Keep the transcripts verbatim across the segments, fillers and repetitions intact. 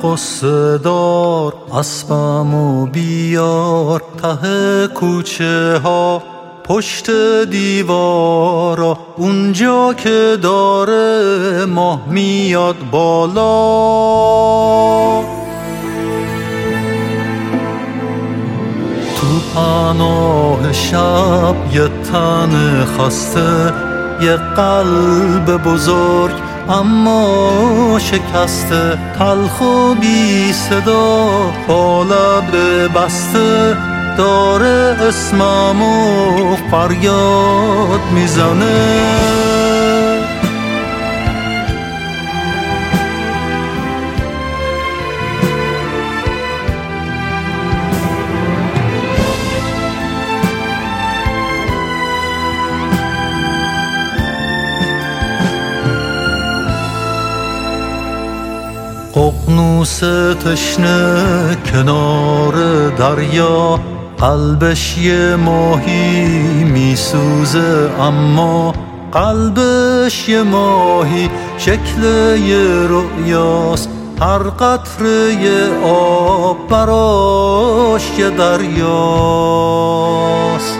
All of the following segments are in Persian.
قصه دار اسبمو بیار ته کوچه ها پشت دیوارا اونجا که داره ماه میاد بالا. تو پناه شب یه تن خسته، یه قلب بزرگ اما شکسته، تلخ و بی صدا با لب بسته داره اسممو فریاد میزنه. ققنوس تشنه کنار دریا، قلبش یه ماهی میسوزه اما قلبش یه ماهی شکل یه رؤیاست، هر قطره یه آب براش یه دریاست.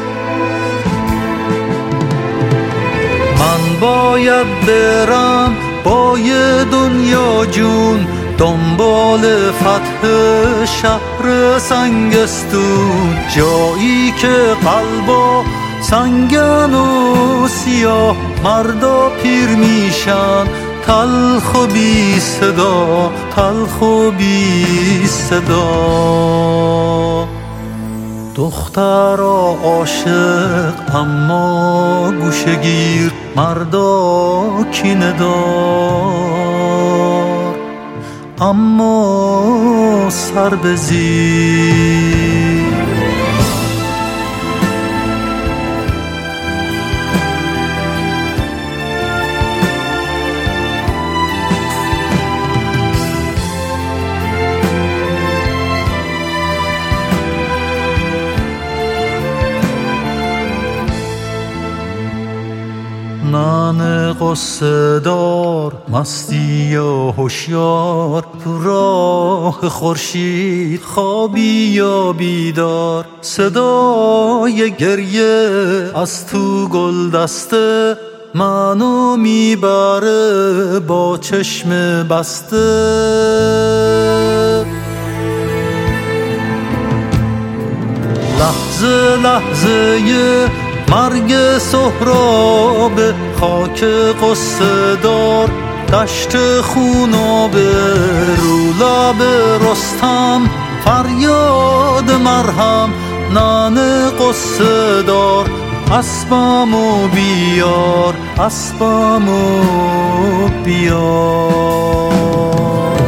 من باید برم با یه دنیا جون دنبال فتح شهر سنگستون، جایی که قلبا سنگن و سیاه، مردا پیر میشن تلخ و بی صدا، تلخ و بی صدا. دخترا عاشق اما گوشگیر، مردا کینه دار اما سر به زیر. من قصه دار مستی و هوشیار، تو راه خورشید خوابی یا بیدار، صدای گریه از تو گل دسته منو میبره با چشم بسته. لحظه لحظه مرگ سهراب، خاک قصه دار دشت خونابه، رو لب رستم فریاد مرهم، ننه قصه دار اسبمو بیار، اسبمو بیار.